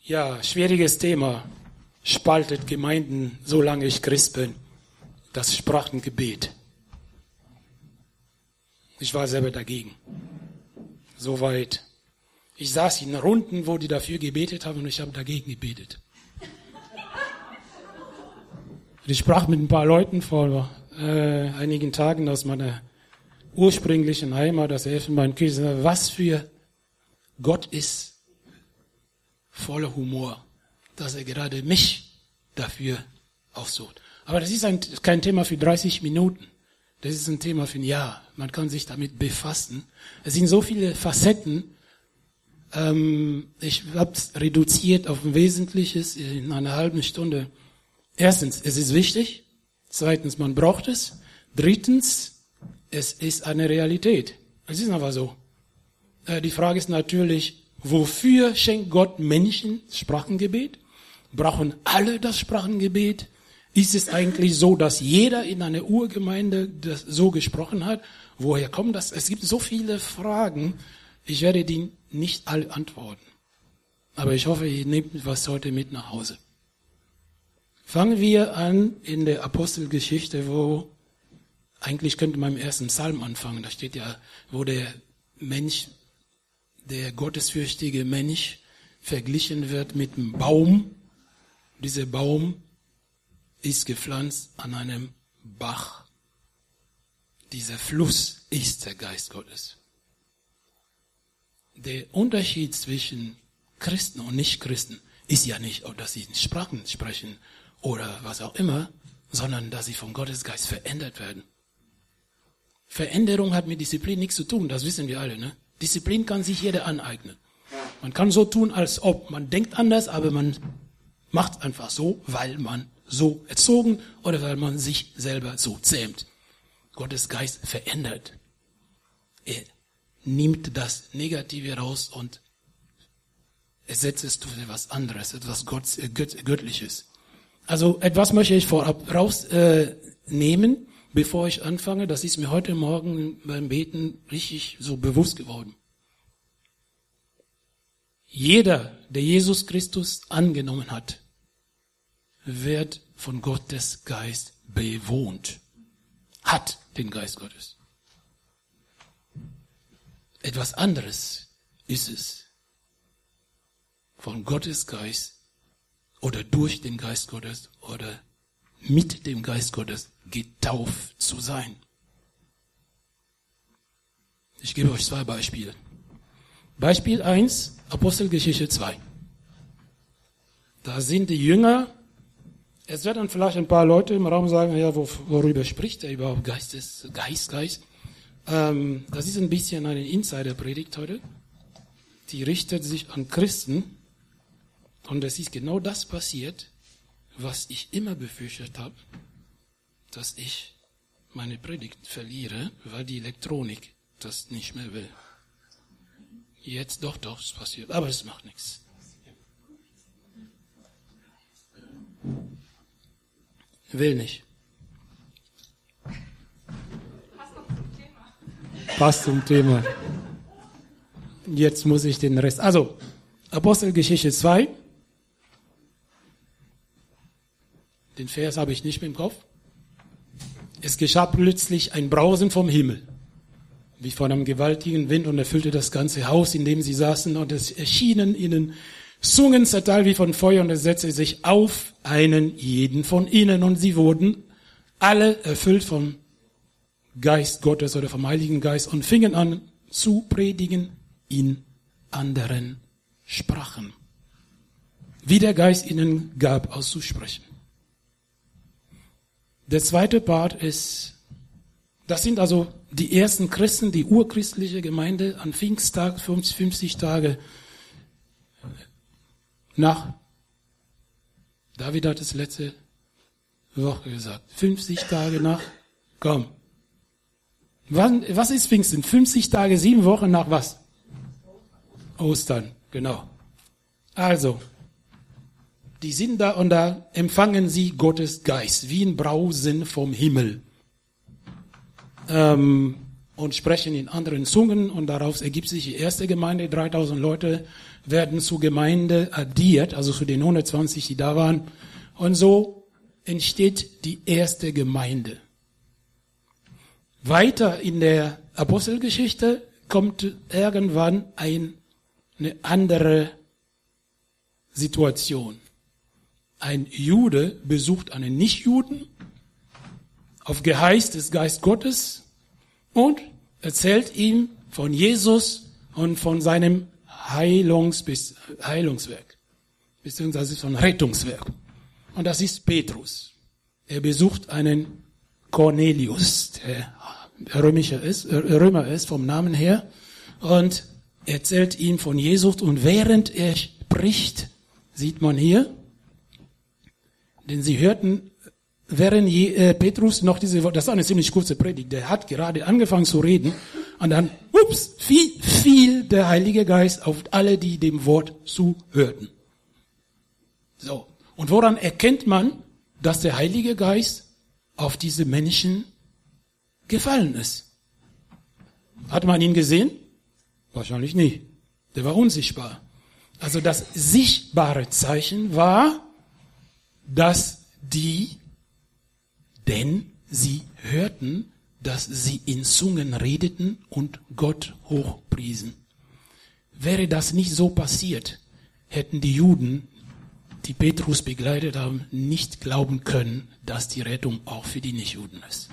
Ja, schwieriges Thema. Spaltet Gemeinden, solange ich Christ bin. Das Sprachengebet. Ich war selber dagegen. Soweit. Ich saß in Runden, wo die dafür gebetet haben und ich habe dagegen gebetet. Ich sprach mit ein paar Leuten vor einigen Tagen aus meiner ursprünglichen Heimat, aus der Elfenbeinküste. Was für Gott ist voller Humor, dass er gerade mich dafür aussucht. Aber das ist kein Thema für 30 Minuten. Das ist ein Thema für ein Jahr. Man kann sich damit befassen. Es sind so viele Facetten. Ich habe es reduziert auf ein Wesentliches in einer halben Stunde. Erstens, es ist wichtig. Zweitens, man braucht es. Drittens, es ist eine Realität. Es ist aber so. Die Frage ist natürlich, wofür schenkt Gott Menschen Sprachengebet? Brauchen alle das Sprachengebet? Ist es eigentlich so, dass jeder in einer Urgemeinde das so gesprochen hat? Woher kommt das? Es gibt so viele Fragen. Ich werde die nicht alle antworten. Aber ich hoffe, ihr nehmt was heute mit nach Hause. Fangen wir an in der Apostelgeschichte, wo eigentlich könnte man im ersten Psalm anfangen. Da steht ja, wo der Mensch, der gottesfürchtige Mensch verglichen wird mit einem Baum. Dieser Baum ist gepflanzt an einem Bach. Dieser Fluss ist der Geist Gottes. Der Unterschied zwischen Christen und Nichtchristen ist ja nicht, dass sie in Sprachen sprechen oder was auch immer, sondern dass sie vom Gottesgeist verändert werden. Veränderung hat mit Disziplin nichts zu tun, das wissen wir alle, ne? Disziplin kann sich jeder aneignen. Man kann so tun, als ob man denkt anders, aber man macht einfach so, weil man so erzogen oder weil man sich selber so zähmt. Gottes Geist verändert. Er nimmt das Negative raus und ersetzt es durch etwas anderes, etwas Göttliches. Also etwas möchte ich vorab rausnehmen, bevor ich anfange. Das ist mir heute Morgen beim Beten richtig so bewusst geworden. Jeder, der Jesus Christus angenommen hat, wird von Gottes Geist bewohnt. Hat den Geist Gottes. Etwas anderes ist es, von Gottes Geist oder durch den Geist Gottes oder mit dem Geist Gottes getauft zu sein. Ich gebe euch 2 Beispiele. Beispiel 1, Apostelgeschichte 2. Da sind die Jünger. Es werden vielleicht ein paar Leute im Raum sagen, ja, worüber spricht er überhaupt? Geist. Das ist ein bisschen eine Insider-Predigt heute. Die richtet sich an Christen. Und es ist genau das passiert, was ich immer befürchtet habe, dass ich meine Predigt verliere, weil die Elektronik das nicht mehr will. Jetzt doch, es passiert. Aber es macht nichts. Will nicht. Passt zum Thema. Jetzt muss ich den Rest. Also, Apostelgeschichte 2. Den Vers habe ich nicht mehr im Kopf. Es geschah plötzlich ein Brausen vom Himmel, wie von einem gewaltigen Wind, und erfüllte das ganze Haus, in dem sie saßen, und es erschienen ihnen Zungen zerteilt wie von Feuer, und es setzte sich auf einen jeden von ihnen, und sie wurden alle erfüllt vom Geist Gottes oder vom Heiligen Geist und fingen an zu predigen in anderen Sprachen, wie der Geist ihnen gab, auszusprechen. Der zweite Part ist, das sind also die ersten Christen, die urchristliche Gemeinde an Pfingsttag, 50 Tage nach, David hat es letzte Woche gesagt, 50 Tage nach, komm. Was ist Pfingsten? 50 Tage, 7 Wochen nach was? Ostern, genau. Also, die sind da und da empfangen sie Gottes Geist, wie ein Brausen vom Himmel. Und und sprechen in anderen Zungen und daraus ergibt sich die erste Gemeinde. 3000 Leute werden zur Gemeinde addiert, also zu den 120, die da waren. Und so entsteht die erste Gemeinde. Weiter in der Apostelgeschichte kommt irgendwann eine andere Situation. Ein Jude besucht einen Nichtjuden auf Geheiß des Geist Gottes und erzählt ihm von Jesus und von seinem Heilungswerk, beziehungsweise von Rettungswerk. Und das ist Petrus. Er besucht einen Cornelius, der Römer ist vom Namen her, und erzählt ihm von Jesus. Und während er spricht, sieht man hier, denn sie hörten, während Petrus noch diese Worte, das war eine ziemlich kurze Predigt, der hat gerade angefangen zu reden, und dann, fiel der Heilige Geist auf alle, die dem Wort zuhörten. So. Und woran erkennt man, dass der Heilige Geist auf diese Menschen gefallen ist? Hat man ihn gesehen? Wahrscheinlich nicht. Der war unsichtbar. Also das sichtbare Zeichen war, dass denn sie hörten, dass sie in Zungen redeten und Gott hochpriesen. Wäre das nicht so passiert, hätten die Juden, die Petrus begleitet haben, nicht glauben können, dass die Rettung auch für die Nichtjuden ist.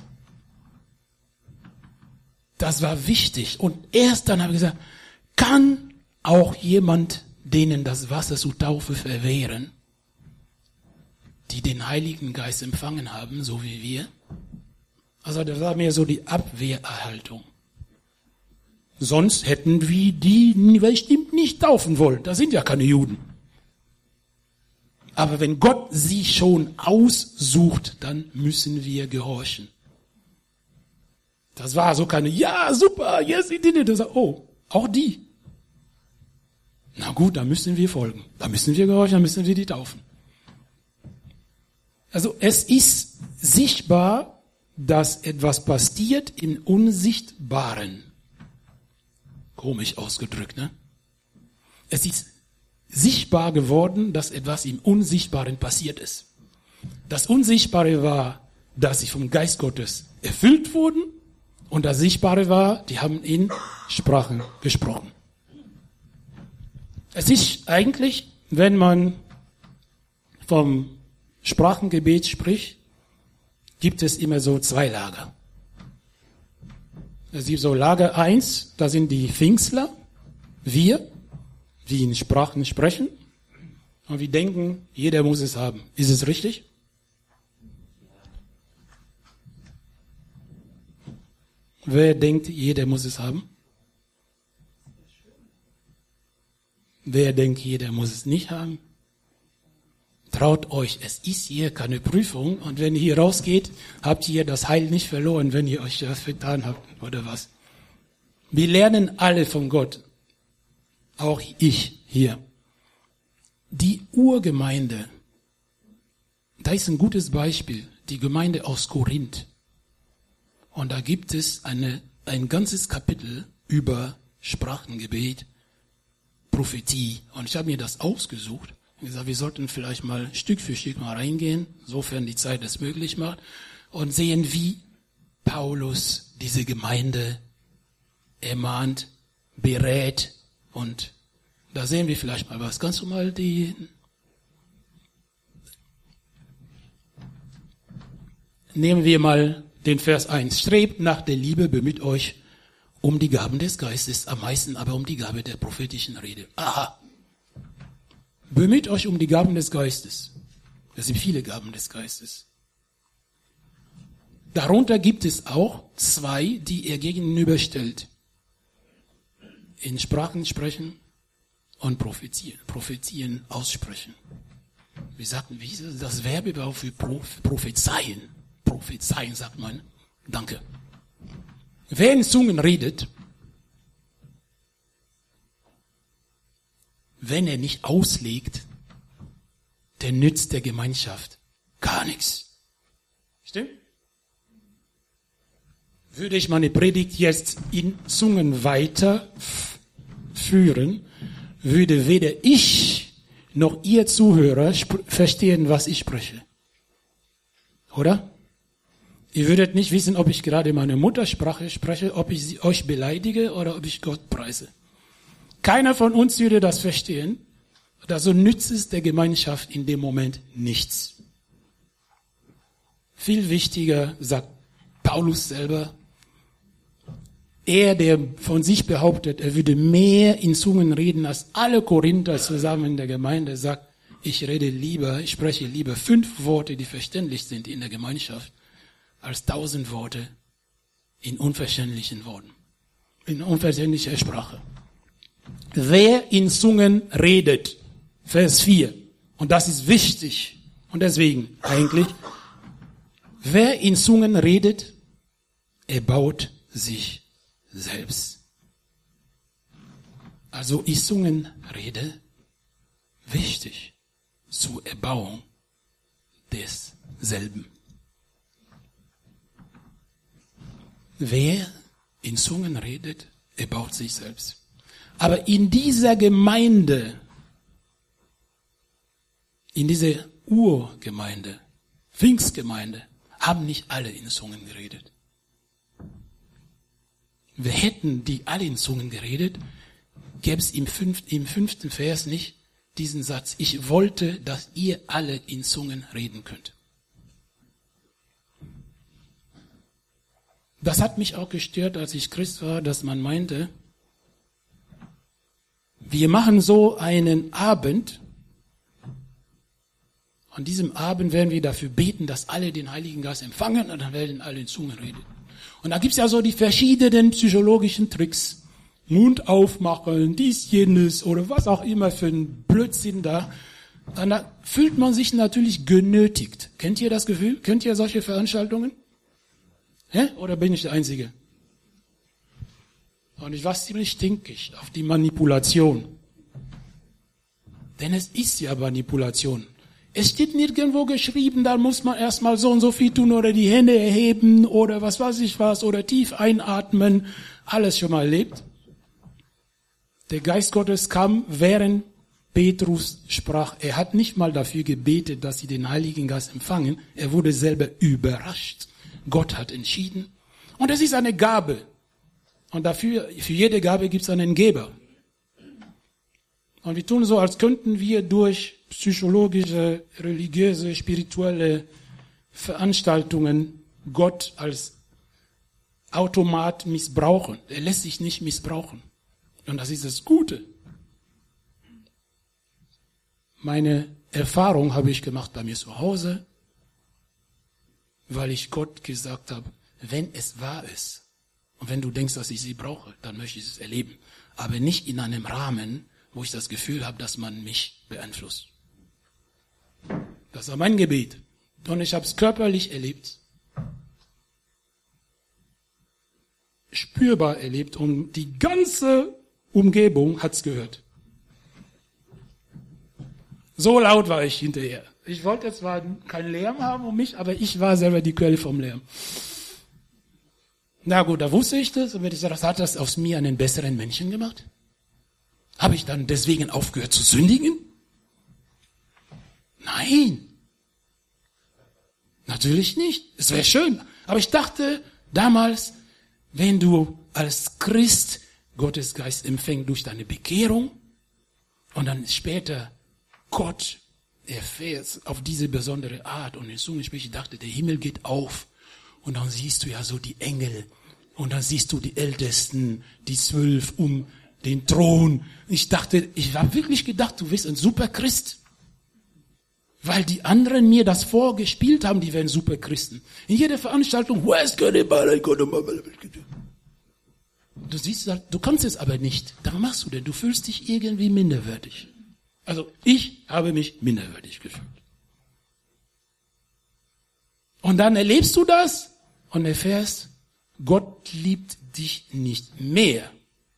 Das war wichtig. Und erst dann habe ich gesagt, kann auch jemand denen das Wasser zur Taufe verwehren, die den Heiligen Geist empfangen haben, so wie wir? Also das war mehr so die Abwehrhaltung. Sonst hätten wir die bestimmt nicht taufen wollen. Das sind ja keine Juden. Aber wenn Gott sie schon aussucht, dann müssen wir gehorchen. Das war so keine, ja, super, yes, it did it. Das, oh, auch die. Na gut, dann müssen wir folgen. Dann müssen wir gehorchen, dann müssen wir die taufen. Also es ist sichtbar, dass etwas passiert im Unsichtbaren. Komisch ausgedrückt, ne? Es ist sichtbar geworden, dass etwas im Unsichtbaren passiert ist. Das Unsichtbare war, dass sie vom Geist Gottes erfüllt wurden, und das Sichtbare war, die haben in Sprachen gesprochen. Es ist eigentlich, wenn man vom Sprachengebet spricht, gibt es immer so zwei Lager. Es gibt so Lager 1, da sind die Pfingstler, wir, die in Sprachen sprechen, und wir denken, jeder muss es haben. Ist es richtig? Wer denkt, jeder muss es haben? Wer denkt, jeder muss es nicht haben? Traut euch, es ist hier keine Prüfung, und wenn ihr hier rausgeht, habt ihr das Heil nicht verloren, wenn ihr euch das getan habt, oder was? Wir lernen alle von Gott, auch ich hier. Die Urgemeinde, da ist ein gutes Beispiel, die Gemeinde aus Korinth. Und da gibt es ein ganzes Kapitel über Sprachengebet, Prophetie. Und ich habe mir das ausgesucht. Ich gesagt, wir sollten vielleicht mal Stück für Stück mal reingehen, sofern die Zeit es möglich macht, und sehen, wie Paulus diese Gemeinde ermahnt, berät. Und da sehen wir vielleicht mal was. Kannst du mal nehmen wir mal den Vers 1. Strebt nach der Liebe, bemüht euch um die Gaben des Geistes, am meisten aber um die Gabe der prophetischen Rede. Aha. Bemüht euch um die Gaben des Geistes. Es sind viele Gaben des Geistes. Darunter gibt es auch zwei, die er gegenüberstellt. In Sprachen sprechen und prophezieren, aussprechen. Wie ist das Verb überhaupt für prophezeien? Prophezeien sagt man. Danke. Wer in Zungen redet, wenn er nicht auslegt, der nützt der Gemeinschaft gar nichts. Stimmt? würde ich meine Predigt jetzt in Zungen weiterführen, würde weder ich noch ihr Zuhörer verstehen, was ich spreche. Oder? Ihr würdet nicht wissen, ob ich gerade meine Muttersprache spreche, ob ich euch beleidige oder ob ich Gott preise. Keiner von uns würde das verstehen. Also nützt es der Gemeinschaft in dem Moment nichts. Viel wichtiger, sagt Paulus selber, er, der von sich behauptet, er würde mehr in Zungen reden als alle Korinther zusammen in der Gemeinde, sagt, ich spreche lieber 5 Worte, die verständlich sind in der Gemeinschaft, als 1000 Worte in unverständlichen Worten, in unverständlicher Sprache. Wer in Zungen redet, Vers 4, und das ist wichtig, und deswegen eigentlich, wer in Zungen redet, er baut sich selbst. Also in Zungen rede, wichtig, zur Erbauung desselben. Wer in Zungen redet, erbaut sich selbst. Aber in dieser Gemeinde, in dieser Urgemeinde, Pfingstgemeinde, haben nicht alle in Zungen geredet. Wir hätten die alle in Zungen geredet, gäbe es im 5. Vers nicht diesen Satz, ich wollte, dass ihr alle in Zungen reden könnt. Das hat mich auch gestört, als ich Christ war, dass man meinte, wir machen so einen Abend, an diesem Abend werden wir dafür beten, dass alle den Heiligen Geist empfangen und dann werden alle in Zungen reden. Und da gibt's ja so die verschiedenen psychologischen Tricks. Mund aufmachen, dies, jenes oder was auch immer für ein Blödsinn da. Und da fühlt man sich natürlich genötigt. Kennt ihr das Gefühl? Kennt ihr solche Veranstaltungen? Oder bin ich der Einzige? Und ich war ziemlich stinkig auf die Manipulation. Denn es ist ja Manipulation. Es steht nirgendwo geschrieben, da muss man erstmal so und so viel tun oder die Hände erheben oder was weiß ich was oder tief einatmen. Alles schon mal erlebt. Der Geist Gottes kam, während Petrus sprach. Er hat nicht mal dafür gebetet, dass sie den Heiligen Geist empfangen. Er wurde selber überrascht. Gott hat entschieden. Und es ist eine Gabe. Und dafür, für jede Gabe gibt es einen Geber. Und wir tun so, als könnten wir durch psychologische, religiöse, spirituelle Veranstaltungen Gott als Automat missbrauchen. Er lässt sich nicht missbrauchen. Und das ist das Gute. Meine Erfahrung habe ich gemacht bei mir zu Hause, weil ich Gott gesagt habe, wenn es wahr ist und wenn du denkst, dass ich sie brauche, dann möchte ich es erleben. Aber nicht in einem Rahmen, wo ich das Gefühl habe, dass man mich beeinflusst. Das war mein Gebet. Und ich habe es körperlich erlebt, spürbar erlebt und die ganze Umgebung hat's gehört. So laut war ich hinterher. Ich wollte zwar keinen Lärm haben um mich, aber ich war selber die Quelle vom Lärm. Na gut, da wusste ich das. Und wenn ich sage, hat das aus mir einen besseren Menschen gemacht? Habe ich dann deswegen aufgehört zu sündigen? Nein. Natürlich nicht. Es wäre schön. Aber ich dachte damals, wenn du als Christ Gottes Geist empfängst durch deine Bekehrung und dann später Gott erfährst auf diese besondere Art und in Zungen sprichst, ich dachte, der Himmel geht auf und dann siehst du ja so die Engel und dann siehst du die Ältesten, die 12 um den Thron. Ich habe wirklich gedacht, du bist ein super Christ. Weil die anderen mir das vorgespielt haben, die wären super Christen. In jeder Veranstaltung, du siehst, du kannst es aber nicht. Dann machst du das. Du fühlst dich irgendwie minderwertig. Also ich habe mich minderwertig gefühlt. Und dann erlebst du das und erfährst, Gott liebt dich nicht mehr.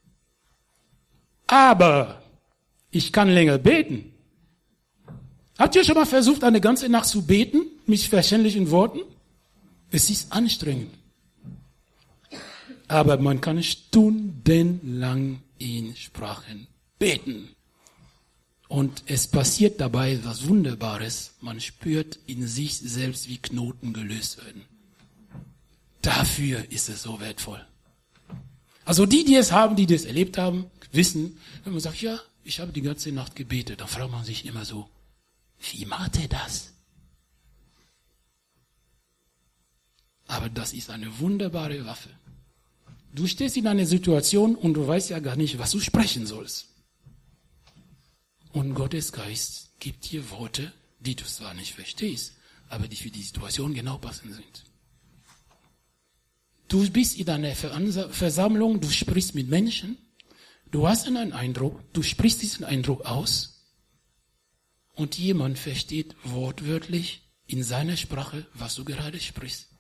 Aber ich kann länger beten. Habt ihr schon mal versucht, eine ganze Nacht zu beten, mit verständlichen Worten? Es ist anstrengend. Aber man kann stundenlang in Sprachen beten. Und es passiert dabei was Wunderbares. Man spürt in sich selbst, wie Knoten gelöst werden. Dafür ist es so wertvoll. Also die es haben, die das erlebt haben, wissen, wenn man sagt, ja, ich habe die ganze Nacht gebetet, dann fragt man sich immer so, wie macht er das? Aber das ist eine wunderbare Waffe. Du stehst in einer Situation und du weißt ja gar nicht, was du sprechen sollst. Und Gottes Geist gibt dir Worte, die du zwar nicht verstehst, aber die für die Situation genau passend sind. Du bist in einer Versammlung, du sprichst mit Menschen, du hast einen Eindruck, du sprichst diesen Eindruck aus und jemand versteht wortwörtlich in seiner Sprache, was du gerade sprichst.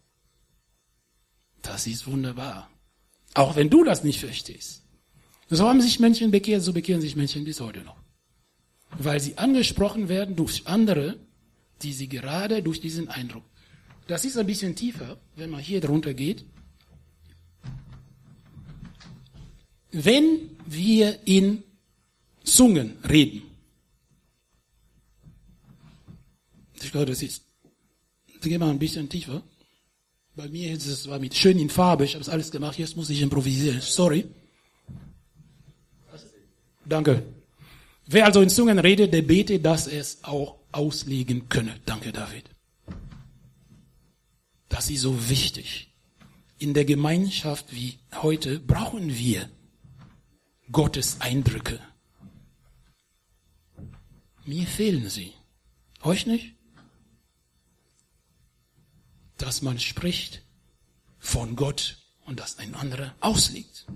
Das ist wunderbar. Auch wenn du das nicht verstehst. So haben sich Menschen bekehrt, so bekehren sich Menschen bis heute noch. Weil sie angesprochen werden durch andere, die sie gerade durch diesen Eindruck. Das ist ein bisschen tiefer, wenn man hier drunter geht. Wenn wir in Zungen reden, ich glaube, das gehen wir ein bisschen tiefer. Bei mir ist es war mit schön in Farbe, ich habe es alles gemacht, jetzt muss ich improvisieren. Sorry. Danke. Wer also in Zungen redet, der betet, dass er es auch auslegen könne. Danke, David. Das ist so wichtig. In der Gemeinschaft wie heute brauchen wir Gottes Eindrücke. Mir fehlen sie. Euch nicht? Dass man spricht von Gott und dass ein anderer auslegt.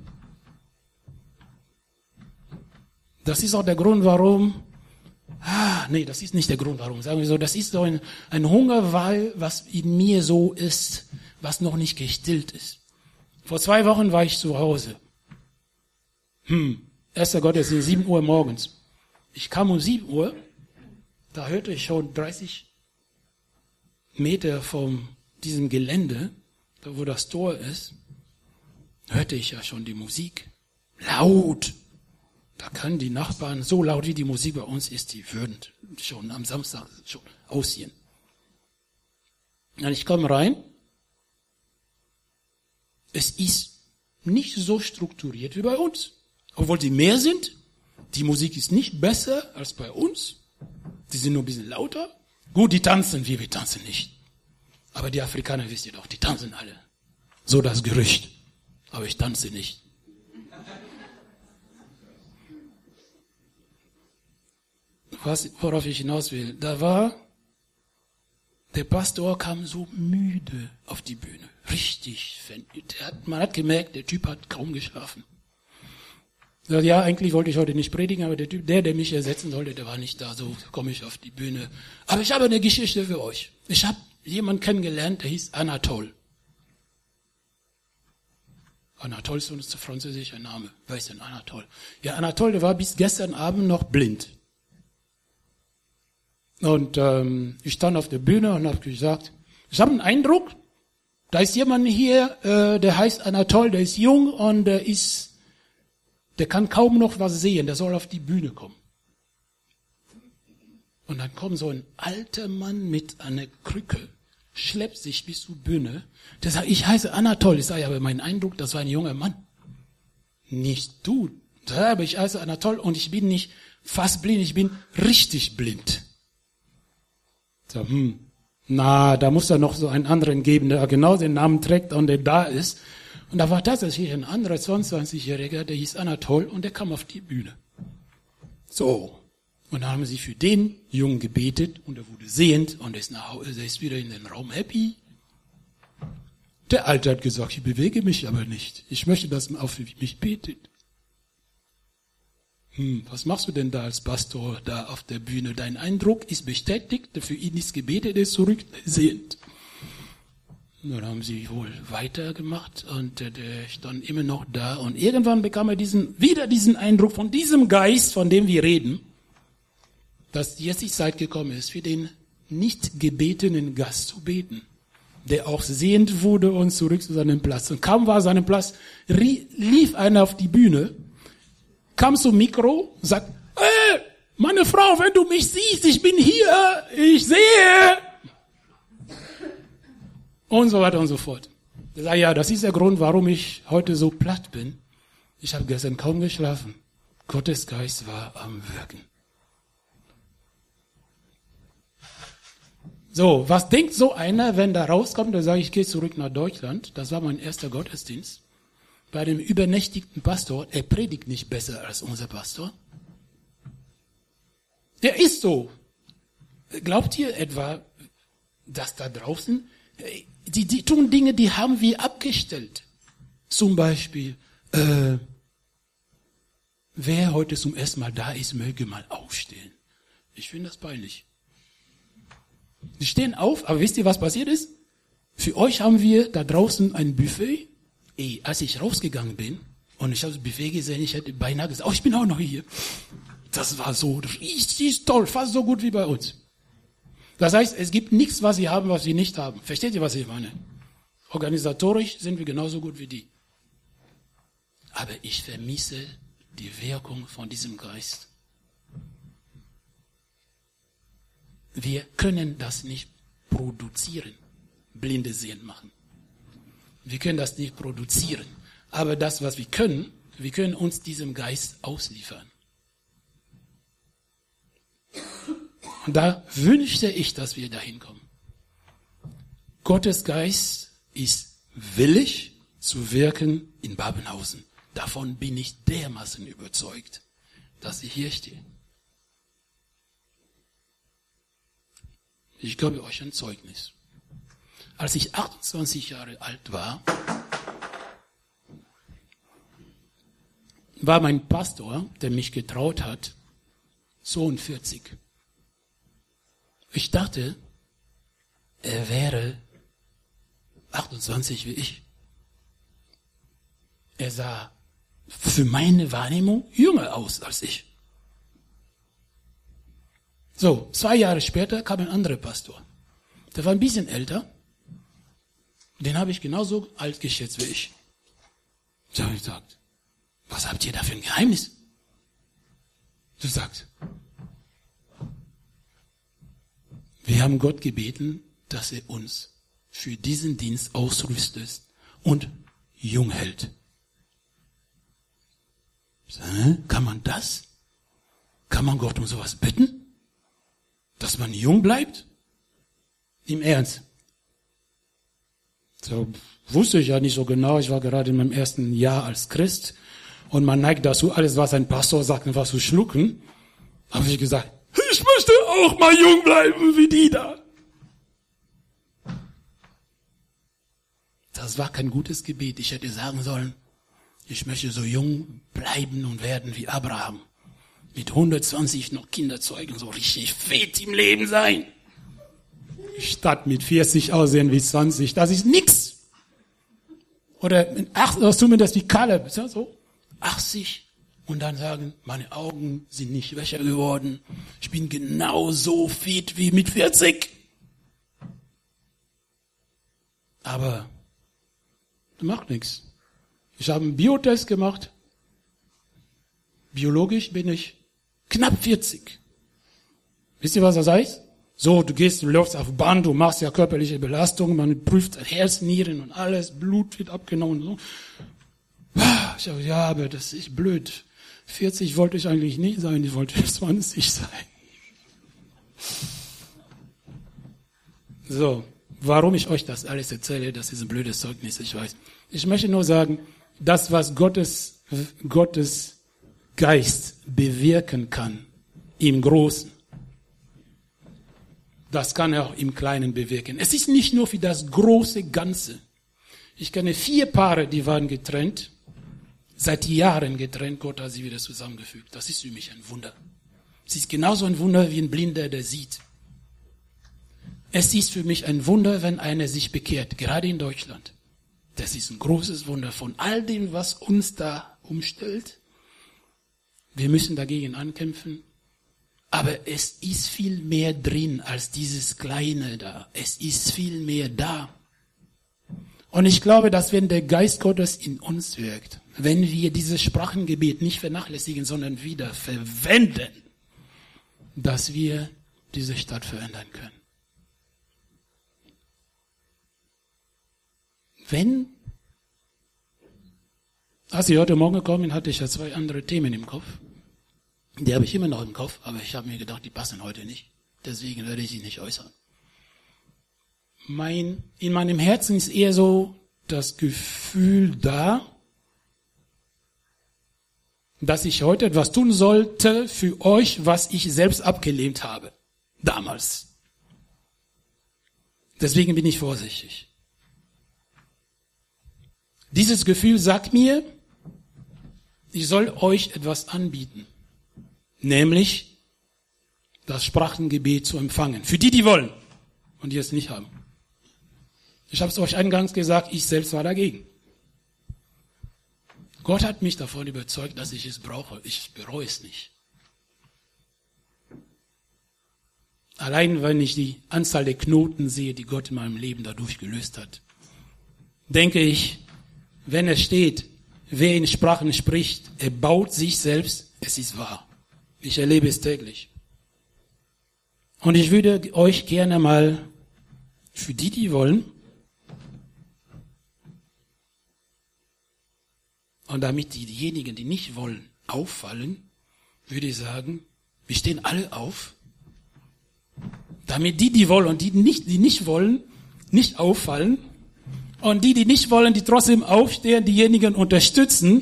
Das ist auch der Grund, warum, das ist nicht der Grund, warum, sagen wir so, das ist so ein Hunger, was in mir so ist, was noch nicht gestillt ist. Vor 2 Wochen war ich zu Hause. Erster Gottesdienst, 7 Uhr morgens. Ich kam um 7 Uhr, da hörte ich schon 30 Meter von diesem Gelände, da wo das Tor ist, hörte ich ja schon die Musik. Laut. Da kann die Nachbarn, so laut wie die Musik bei uns ist, die würden schon am Samstag schon ausziehen. Und ich komme rein. Es ist nicht so strukturiert wie bei uns. Obwohl sie mehr sind. Die Musik ist nicht besser als bei uns. Die sind nur ein bisschen lauter. Gut, die tanzen, wir tanzen nicht. Aber die Afrikaner, wisst ihr doch, die tanzen alle. So das Gerücht. Aber ich tanze nicht. Worauf ich hinaus will, der Pastor kam so müde auf die Bühne. Richtig. Man hat gemerkt, der Typ hat kaum geschlafen. Ja, eigentlich wollte ich heute nicht predigen, aber der Typ, der mich ersetzen sollte, der war nicht da, so komme ich auf die Bühne. Aber ich habe eine Geschichte für euch. Ich habe jemanden kennengelernt, der hieß Anatol. Anatol ist ein französischer Name. Wer ist denn Anatol? Ja, Anatol, der war bis gestern Abend noch blind. Und ich stand auf der Bühne und habe gesagt, ich habe einen Eindruck, da ist jemand hier, der heißt Anatol, der ist jung und der kann kaum noch was sehen, der soll auf die Bühne kommen. Und dann kommt so ein alter Mann mit einer Krücke, schleppt sich bis zur Bühne, der sagt, ich heiße Anatol. Ich sage, aber mein Eindruck, das war ein junger Mann. Nicht du. Aber ich heiße Anatol und ich bin nicht fast blind, ich bin richtig blind. So, da muss er noch so einen anderen geben, der genau den Namen trägt und der da ist. Und da war tatsächlich ein anderer 22-Jähriger, der hieß Anatol und der kam auf die Bühne. So. Und dann haben sie für den Jungen gebetet und er wurde sehend und er ist wieder in den Raum happy. Der Alte hat gesagt, ich bewege mich aber nicht. Ich möchte, dass man auch für mich betet. Was machst du denn da als Pastor da auf der Bühne? Dein Eindruck ist bestätigt, für ihn ist gebetet, er ist zurücksehend. Dann haben sie wohl weitergemacht und der stand immer noch da und irgendwann bekam er wieder diesen Eindruck von diesem Geist, von dem wir reden, dass jetzt die Zeit gekommen ist, für den nicht gebetenen Gast zu beten. der auch sehend wurde und zurück zu seinem Platz. Und kaum war seinem Platz, lief einer auf die Bühne, kam zum Mikro, sagt, hey, meine Frau, wenn du mich siehst, ich bin hier, ich sehe. Und so weiter und so fort. Er sagt, ja, das ist der Grund, warum ich heute so platt bin. Ich habe gestern kaum geschlafen. Gottes Geist war am Wirken. So, was denkt so einer, wenn da rauskommt, der sagt, ich gehe zurück nach Deutschland. Das war mein erster Gottesdienst. Bei dem übernächtigten Pastor, er predigt nicht besser als unser Pastor. Der ist so. Glaubt ihr etwa, dass da draußen, die tun Dinge, die haben wir abgestellt. Zum Beispiel, wer heute zum ersten Mal da ist, möge mal aufstehen. Ich finde das peinlich. Sie stehen auf, aber wisst ihr, was passiert ist? Für euch haben wir da draußen ein Buffet. Als ich rausgegangen bin und ich habe das Buffet gesehen, ich hätte beinahe gesagt, oh, ich bin auch noch hier. Das war so richtig toll, fast so gut wie bei uns. Das heißt, es gibt nichts, was sie haben, was wir nicht haben. Versteht ihr, was ich meine? Organisatorisch sind wir genauso gut wie die. Aber ich vermisse die Wirkung von diesem Geist. Wir können das nicht produzieren, blinde Sehen machen. Wir können das nicht produzieren. Aber das, was wir können uns diesem Geist ausliefern. Und da wünschte ich, dass wir dahin kommen. Gottes Geist ist willig zu wirken in Babenhausen. Davon bin ich dermaßen überzeugt, dass ich hier stehe. Ich gebe euch ein Zeugnis. Als ich 28 Jahre alt war, war mein Pastor, der mich getraut hat, 42. Ich dachte, er wäre 28 wie ich. Er sah für meine Wahrnehmung jünger aus als ich. So, 2 Jahre später kam ein anderer Pastor. Der war ein bisschen älter. Den habe ich genauso alt geschätzt wie ich. Ich habe gesagt, was habt ihr da für ein Geheimnis? Du sagst, wir haben Gott gebeten, dass er uns für diesen Dienst ausrüstet und jung hält. Ich sage, kann man das? Kann man Gott um sowas bitten? Dass man jung bleibt? Im Ernst. So wusste ich ja nicht so genau. Ich war gerade in meinem ersten Jahr als Christ und man neigt dazu, alles, was ein Pastor sagt, einfach zu schlucken. Habe ich gesagt, ich möchte auch mal jung bleiben wie die da. Das war kein gutes Gebet. Ich hätte sagen sollen, ich möchte so jung bleiben und werden wie Abraham. Mit 120 noch Kinder zeugen, so richtig fett im Leben sein. Statt mit 40 aussehen wie 20, das ist nix. Oder zumindest wie Kaleb, so 80 und dann sagen, meine Augen sind nicht schwächer geworden. Ich bin genauso fit wie mit 40. Aber das macht nichts. Ich habe einen Biotest gemacht. Biologisch bin ich knapp 40. Wisst ihr, was das heißt? So, du läufst auf Band, du machst ja körperliche Belastung, man prüft Herz, Nieren und alles, Blut wird abgenommen. So. Ich sage, ja, aber das ist blöd. 40 wollte ich eigentlich nicht sein, ich wollte 20 sein. So, warum ich euch das alles erzähle, das ist ein blödes Zeugnis, ich weiß. Ich möchte nur sagen, das, was Gottes Geist bewirken kann, im Großen, das kann er auch im Kleinen bewirken. Es ist nicht nur für das große Ganze. Ich kenne 4 Paare, die waren getrennt, seit Jahren getrennt, Gott hat sie wieder zusammengefügt. Das ist für mich ein Wunder. Es ist genauso ein Wunder wie ein Blinder, der sieht. Es ist für mich ein Wunder, wenn einer sich bekehrt, gerade in Deutschland. Das ist ein großes Wunder von all dem, was uns da umstellt. Wir müssen dagegen ankämpfen. Aber es ist viel mehr drin als dieses Kleine da. Es ist viel mehr da. Und ich glaube, dass wenn der Geist Gottes in uns wirkt, wenn wir dieses Sprachengebet nicht vernachlässigen, sondern wieder verwenden, dass wir diese Stadt verändern können. Als ich heute Morgen gekommen bin, hatte ich ja 2 andere Themen im Kopf. Die habe ich immer noch im Kopf, aber ich habe mir gedacht, die passen heute nicht. Deswegen werde ich sie nicht äußern. In meinem Herzen ist eher so das Gefühl da, dass ich heute etwas tun sollte für euch, was ich selbst abgelehnt habe. Damals. Deswegen bin ich vorsichtig. Dieses Gefühl sagt mir, ich soll euch etwas anbieten. Nämlich das Sprachengebet zu empfangen. Für die, die wollen und die es nicht haben. Ich habe es euch eingangs gesagt, ich selbst war dagegen. Gott hat mich davon überzeugt, dass ich es brauche. Ich bereue es nicht. Allein wenn ich die Anzahl der Knoten sehe, die Gott in meinem Leben dadurch gelöst hat, denke ich, wenn es steht, wer in Sprachen spricht, er baut sich selbst, es ist wahr. Ich erlebe es täglich. Und ich würde euch gerne mal, für die, die wollen, und damit diejenigen, die nicht wollen, auffallen, würde ich sagen, wir stehen alle auf, damit die wollen und die nicht wollen, nicht auffallen, und die nicht wollen, die trotzdem aufstehen, diejenigen unterstützen,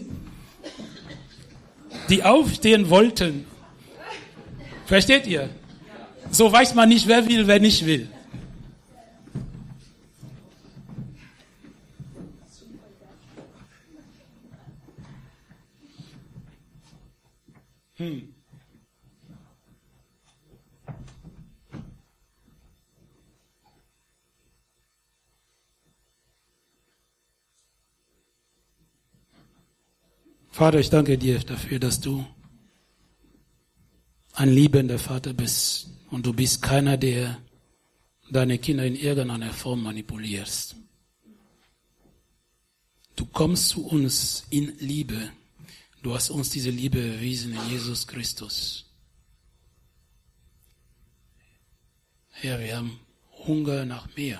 die aufstehen wollten. Versteht ihr? So weiß man nicht, wer will, wer nicht will. Vater, ich danke dir dafür, dass du ein liebender Vater bist und du bist keiner, der deine Kinder in irgendeiner Form manipulierst. Du kommst zu uns in Liebe. Du hast uns diese Liebe erwiesen in Jesus Christus. Herr, wir haben Hunger nach mehr.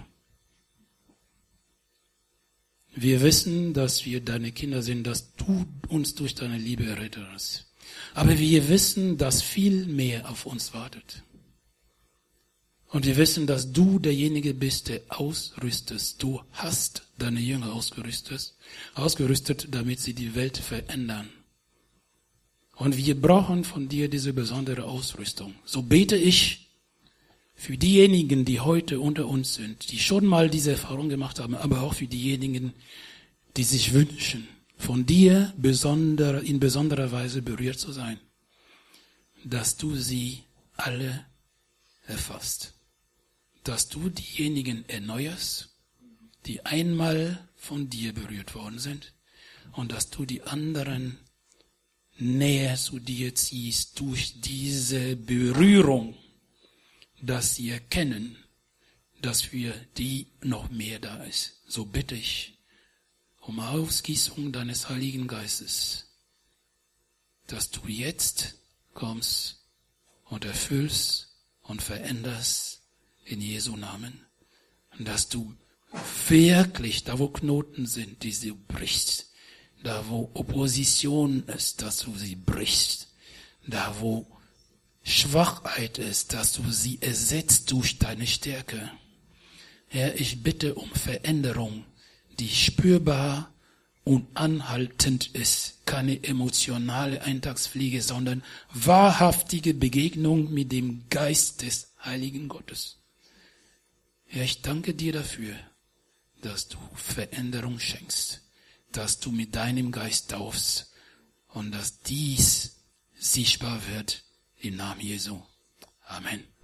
Wir wissen, dass wir deine Kinder sind, dass du uns durch deine Liebe errettet hast. Aber wir wissen, dass viel mehr auf uns wartet. Und wir wissen, dass du derjenige bist, der ausrüstest. Du hast deine Jünger ausgerüstet, damit sie die Welt verändern. Und wir brauchen von dir diese besondere Ausrüstung. So bete ich für diejenigen, die heute unter uns sind, die schon mal diese Erfahrung gemacht haben, aber auch für diejenigen, die sich wünschen, von dir in besonderer Weise berührt zu sein, dass du sie alle erfasst, dass du diejenigen erneuerst, die einmal von dir berührt worden sind, und dass du die anderen näher zu dir ziehst durch diese Berührung, dass sie erkennen, dass für die noch mehr da ist. So bitte ich um Ausgießung deines Heiligen Geistes, dass du jetzt kommst und erfüllst und veränderst in Jesu Namen. Und dass du wirklich, da wo Knoten sind, die du brichst, da wo Opposition ist, dass du sie brichst, da wo Schwachheit ist, dass du sie ersetzt durch deine Stärke. Herr, ich bitte um Veränderung, die spürbar und anhaltend ist. Keine emotionale Eintagsfliege, sondern wahrhaftige Begegnung mit dem Geist des Heiligen Gottes. Herr, ich danke dir dafür, dass du Veränderung schenkst, dass du mit deinem Geist taufst und dass dies sichtbar wird im Namen Jesu. Amen.